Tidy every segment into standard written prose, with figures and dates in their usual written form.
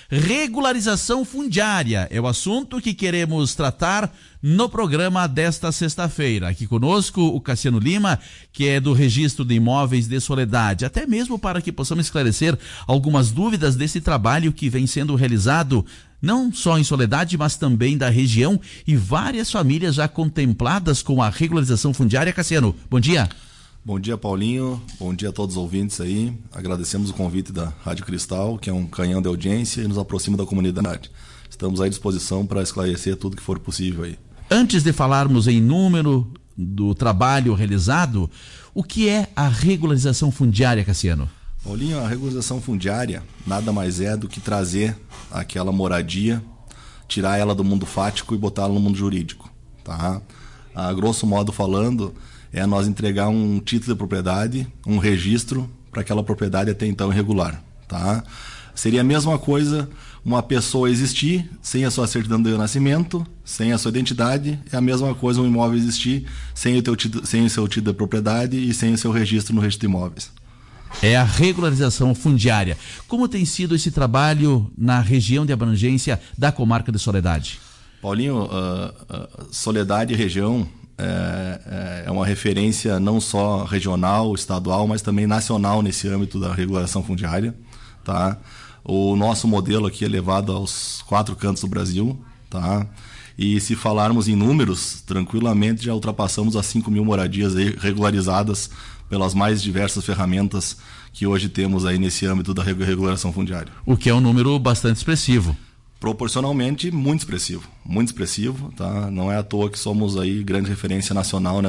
Regularização fundiária é o assunto que queremos tratar no programa desta sexta-feira. Aqui conosco o Cassiano Lima, que é do Registro de Imóveis de Soledade, até mesmo para que possamos esclarecer algumas dúvidas desse trabalho que vem sendo realizado não só em Soledade, mas também da região, e várias famílias já contempladas com a regularização fundiária. Cassiano, bom dia. Bom dia, Paulinho. Bom dia a todos os ouvintes aí. Agradecemos o convite da Rádio Cristal, que é um canhão de audiência e nos aproxima da comunidade. Estamos à disposição para esclarecer tudo que for possível aí. Antes de falarmos em número do trabalho realizado, o que é a regularização fundiária, Cassiano? Paulinho, a regularização fundiária nada mais é do que trazer aquela moradia, tirar ela do mundo fático e botá-la no mundo jurídico, tá? A grosso modo falando, é nós entregar um título de propriedade, um registro para aquela propriedade até então irregular, tá? Seria a mesma coisa uma pessoa existir sem a sua certidão de nascimento, sem a sua identidade, é a mesma coisa um imóvel existir sem o seu título de propriedade e sem o seu registro no registro de imóveis. É a regularização fundiária. Como tem sido esse trabalho na região de abrangência da comarca de Soledade? Paulinho, Soledade e região é uma referência não só regional, estadual, mas também nacional nesse âmbito da regulação fundiária, tá? O nosso modelo aqui é levado aos 4 cantos do Brasil, tá? E se falarmos em números, tranquilamente já ultrapassamos as 5.000 moradias regularizadas pelas mais diversas ferramentas que hoje temos aí nesse âmbito da regulação fundiária. O que é um número bastante expressivo. Proporcionalmente muito expressivo, tá? Não é à toa que somos aí grande referência nacional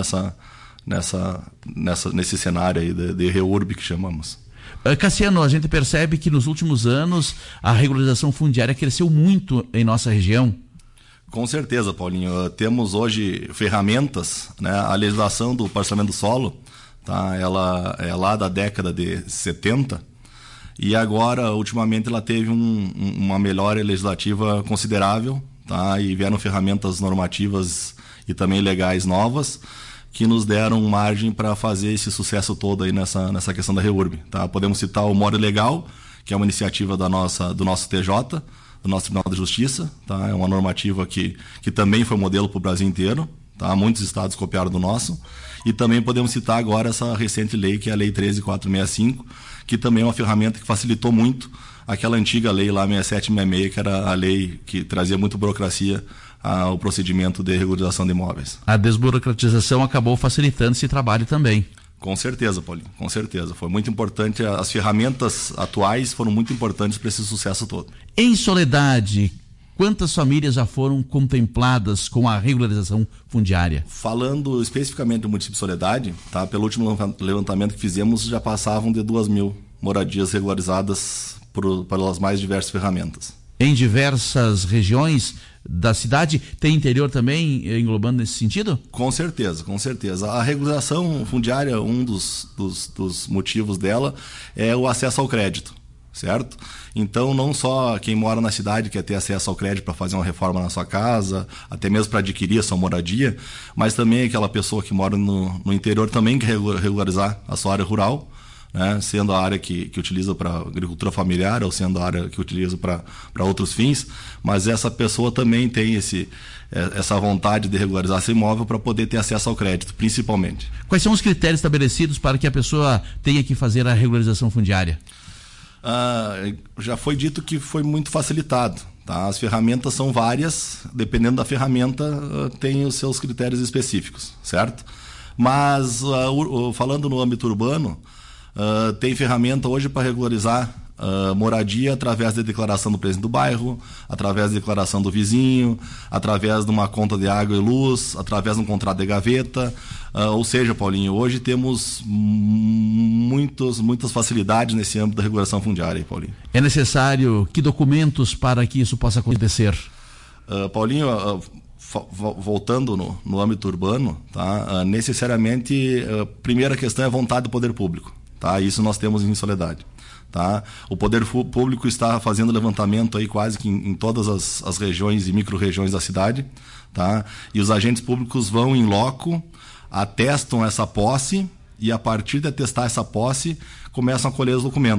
nesse cenário aí de REURB que chamamos. Cassiano, a gente percebe que nos últimos anos a regularização fundiária cresceu muito em nossa região. Com certeza, Paulinho. Temos hoje ferramentas, né? A legislação do parcelamento do solo, tá? Ela é lá da década de 70 e agora, ultimamente, ela teve uma melhora legislativa considerável, tá? E vieram ferramentas normativas e também legais novas que nos deram margem para fazer esse sucesso todo aí nessa questão da REURB, tá? Podemos citar o More Legal, que é uma iniciativa do nosso TJ, do nosso Tribunal de Justiça, tá? É uma normativa que também foi modelo para o Brasil inteiro, tá? Muitos estados copiaram do nosso. E também podemos citar agora essa recente lei, que é a Lei 13.465, que também é uma ferramenta que facilitou muito aquela antiga lei lá, 6766, que era a lei que trazia muita burocracia ao procedimento de regularização de imóveis. A desburocratização acabou facilitando esse trabalho também. Com certeza, Paulinho, com certeza. Foi muito importante, as ferramentas atuais foram muito importantes para esse sucesso todo. Em Soledade, quantas famílias já foram contempladas com a regularização fundiária? Falando especificamente do município de Soledade, tá? Pelo último levantamento que fizemos, já passavam de 2.000 moradias regularizadas pelas mais diversas ferramentas. Em diversas regiões da cidade, tem interior também englobando nesse sentido? Com certeza, com certeza. A regularização fundiária, um dos motivos dela é o acesso ao crédito, certo? Então, não só quem mora na cidade quer ter acesso ao crédito para fazer uma reforma na sua casa, até mesmo para adquirir a sua moradia, mas também aquela pessoa que mora no interior também quer regularizar a sua área rural, né? Sendo a área que utiliza para agricultura familiar ou sendo a área que utiliza para outros fins, mas essa pessoa também tem essa vontade de regularizar seu imóvel para poder ter acesso ao crédito, principalmente. Quais são os critérios estabelecidos para que a pessoa tenha que fazer a regularização fundiária? Já foi dito que foi muito facilitado, tá? As ferramentas são várias, dependendo da ferramenta tem os seus critérios específicos, certo? Mas falando no âmbito urbano, tem ferramenta hoje para regularizar moradia através da declaração do presidente do bairro, através da declaração do vizinho, através de uma conta de água e luz, através de um contrato de gaveta. Ou seja, Paulinho, hoje temos muitas facilidades nesse âmbito da regulação fundiária, Paulinho. É necessário que documentos para que isso possa acontecer? Paulinho, voltando no âmbito urbano, tá? Necessariamente, a primeira questão é a vontade do poder público. Tá? Isso nós temos em Soledade. Tá? O poder público está fazendo levantamento aí quase que em todas as regiões e micro-regiões da cidade. Tá? E os agentes públicos vão em loco, atestam essa posse e a partir de atestar essa posse começam a colher os documentos.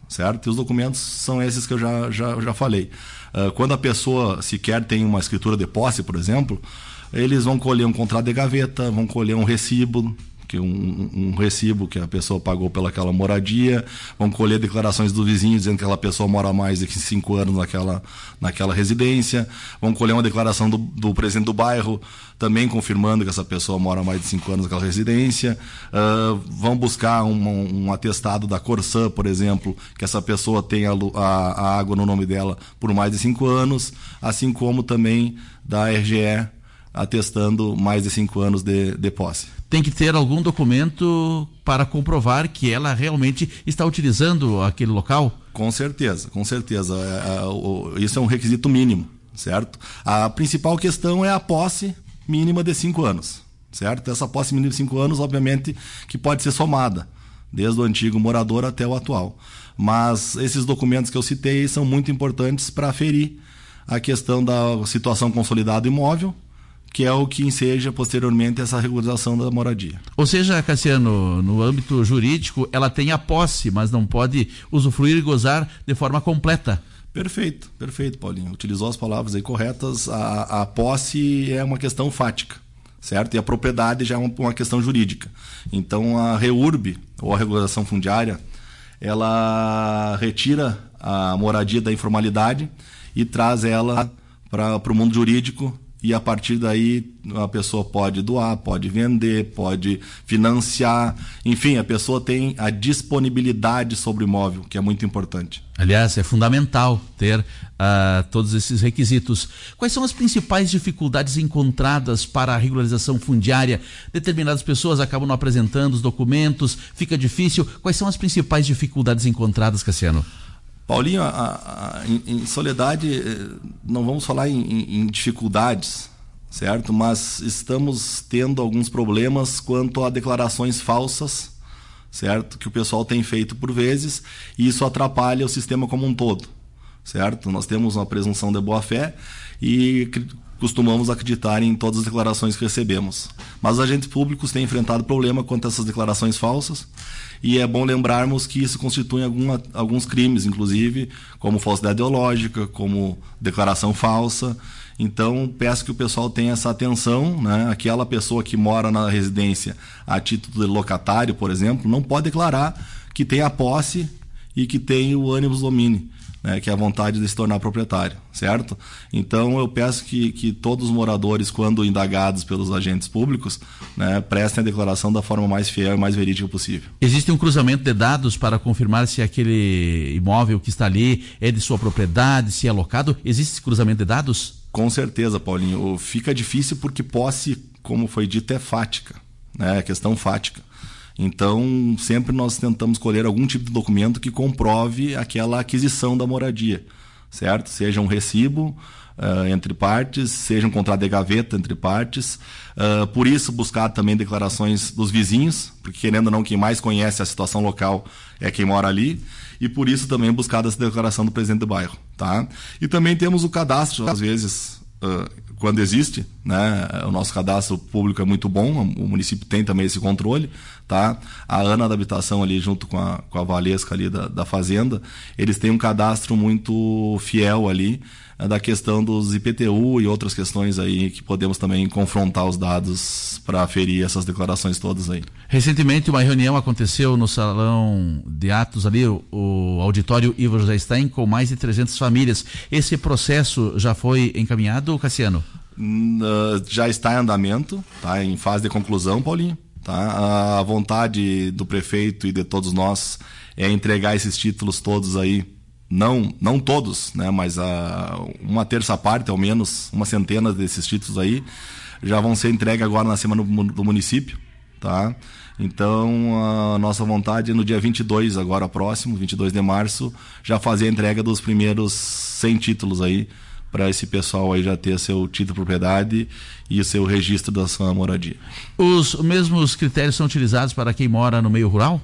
certo? E os documentos são esses que eu já falei. Quando a pessoa sequer tem uma escritura de posse, por exemplo, eles vão colher um contrato de gaveta, vão colher um recibo, que um recibo que a pessoa pagou pelaquela moradia, vão colher declarações do vizinho dizendo que aquela pessoa mora mais de 5 anos naquela residência, vão colher uma declaração do presidente do bairro também confirmando que essa pessoa mora mais de 5 anos naquela residência, vão buscar um atestado da Corsã, por exemplo, que essa pessoa tem a água no nome dela por mais de 5 anos, assim como também da RGE atestando mais de 5 anos de posse. Tem que ter algum documento para comprovar que ela realmente está utilizando aquele local? Com certeza. Isso é um requisito mínimo, certo? A principal questão é a posse mínima de 5 anos, certo? Essa posse mínima de 5 anos, obviamente, que pode ser somada, desde o antigo morador até o atual. Mas esses documentos que eu citei são muito importantes para aferir a questão da situação consolidada do imóvel, que é o que enseja posteriormente essa regularização da moradia. Ou seja, Cassiano, no âmbito jurídico, ela tem a posse, mas não pode usufruir e gozar de forma completa. Perfeito, Paulinho. Utilizou as palavras aí corretas. A posse é uma questão fática, certo? E a propriedade já é uma questão jurídica. Então, a REURB, ou a regularização fundiária, ela retira a moradia da informalidade e traz ela para o mundo jurídico. E a partir daí a pessoa pode doar, pode vender, pode financiar. Enfim, a pessoa tem a disponibilidade sobre o imóvel, que é muito importante. Aliás, é fundamental ter todos esses requisitos. Quais são as principais dificuldades encontradas para a regularização fundiária? Determinadas pessoas acabam não apresentando os documentos, fica difícil. Quais são as principais dificuldades encontradas, Cassiano? Paulinho, em Soledade, não vamos falar em dificuldades, certo? Mas estamos tendo alguns problemas quanto a declarações falsas, certo? Que o pessoal tem feito por vezes, e isso atrapalha o sistema como um todo, certo? Nós temos uma presunção de boa-fé e costumamos acreditar em todas as declarações que recebemos. Mas os agentes públicos têm enfrentado problema quanto a essas declarações falsas, e é bom lembrarmos que isso constitui alguns crimes, inclusive, como falsidade ideológica, como declaração falsa. Então, peço que o pessoal tenha essa atenção, né? Aquela pessoa que mora na residência a título de locatário, por exemplo, não pode declarar que tem a posse e que tem o animus domini, né, que é a vontade de se tornar proprietário, certo? Então eu peço que todos os moradores, quando indagados pelos agentes públicos, né, prestem a declaração da forma mais fiel e mais verídica possível. Existe um cruzamento de dados para confirmar se aquele imóvel que está ali é de sua propriedade, se é alocado? Existe esse cruzamento de dados? Com certeza, Paulinho. Fica difícil porque posse, como foi dito, é fática, né? É questão fática. Então, sempre nós tentamos colher algum tipo de documento que comprove aquela aquisição da moradia, certo? Seja um recibo entre partes, seja um contrato de gaveta entre partes. Por isso, buscar também declarações dos vizinhos, porque, querendo ou não, quem mais conhece a situação local é quem mora ali. E por isso também buscar essa declaração do presidente do bairro, tá? E também temos o cadastro, às vezes, quando existe, né? O nosso cadastro público é muito bom, o município tem também esse controle, tá? A Ana da Habitação ali, junto com a Valesca ali da Fazenda, eles têm um cadastro muito fiel ali, da questão dos IPTU e outras questões aí que podemos também confrontar os dados para aferir essas declarações todas aí. Recentemente uma reunião aconteceu no salão de atos ali, o auditório Ivo José Stein, com mais de 300 famílias. Esse processo já foi encaminhado, Cassiano? Já está em andamento, tá? Em fase de conclusão, Paulinho. Tá? A vontade do prefeito e de todos nós é entregar esses títulos todos aí, não todos, né? Mas uma terça parte, ao menos, uma centena desses títulos aí, já vão ser entregues agora na semana do município, tá? Então, a nossa vontade é no dia 22, agora próximo, 22 de março, já fazer a entrega dos primeiros 100 títulos aí, para esse pessoal aí já ter seu título de propriedade e o seu registro da sua moradia. Os mesmos critérios são utilizados para quem mora no meio rural?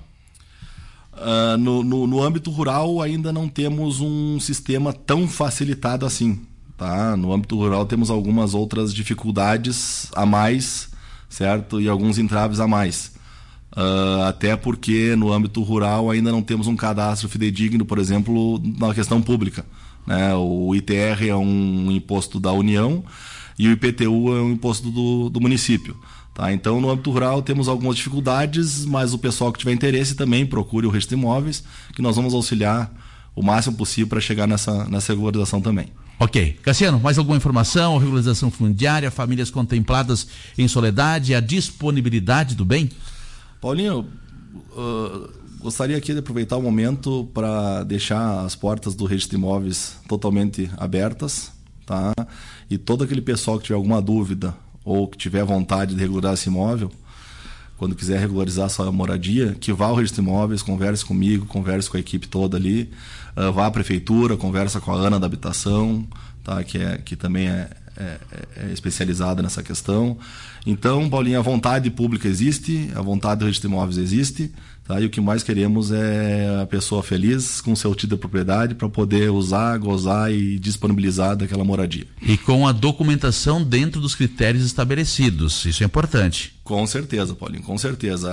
No âmbito rural ainda não temos um sistema tão facilitado assim, tá? No âmbito rural temos algumas outras dificuldades a mais, certo? E alguns entraves a mais, Até porque no âmbito rural ainda não temos um cadastro fidedigno, por exemplo, na questão pública, né? O ITR é um imposto da União e o IPTU é um imposto do município. Tá? Então, no âmbito rural temos algumas dificuldades, mas o pessoal que tiver interesse também procure o Registro de Imóveis, que nós vamos auxiliar o máximo possível para chegar nessa regularização também. Ok. Cassiano, mais alguma informação? Regularização fundiária, famílias contempladas em soledade, a disponibilidade do bem? Paulinho, gostaria aqui de aproveitar o momento para deixar as portas do Registro de Imóveis totalmente abertas, tá? E todo aquele pessoal que tiver alguma dúvida ou que tiver vontade de regularizar esse imóvel, quando quiser regularizar a sua moradia, que vá ao Registro de Imóveis, converse comigo, converse com a equipe toda ali, vá à prefeitura, conversa com a Ana da Habitação, tá? Que também é especializada nessa questão. Então, Paulinho, a vontade pública existe, a vontade do Registro de Imóveis existe, tá? E o que mais queremos é a pessoa feliz com seu título de propriedade para poder usar, gozar e disponibilizar daquela moradia. E com a documentação dentro dos critérios estabelecidos, isso é importante. Com certeza, Paulinho, com certeza.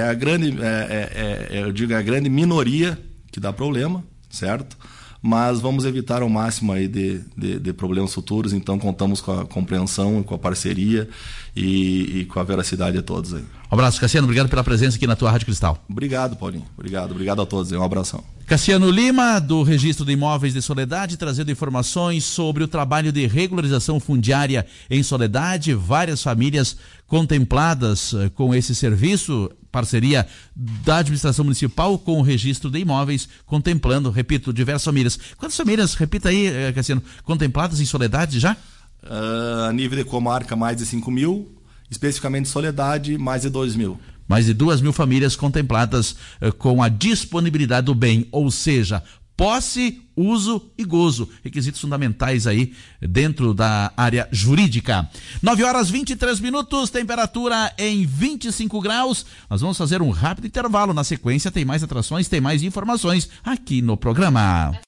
Eu digo, a grande minoria que dá problema, certo? Mas vamos evitar ao máximo aí de problemas futuros, então contamos com a compreensão, com a parceria e com a veracidade de todos aí. Um abraço, Cassiano, obrigado pela presença aqui na tua Rádio Cristal. Obrigado, Paulinho, obrigado a todos aí, um abração. Cassiano Lima, do Registro de Imóveis de Soledade, trazendo informações sobre o trabalho de regularização fundiária em Soledade, várias famílias contempladas com esse serviço, parceria da administração municipal com o Registro de Imóveis, contemplando, repito, diversas famílias. Quantas famílias, repita aí, Cassiano, contempladas em Soledade já? A nível de comarca, mais de 5 mil, especificamente Soledade, mais de 2 mil. Mais de 2 mil famílias contempladas com a disponibilidade do bem, ou seja, posse, uso e gozo, requisitos fundamentais aí dentro da área jurídica. 9h23, temperatura em 25 graus. Nós vamos fazer um rápido intervalo. Na sequência tem mais atrações, tem mais informações aqui no programa.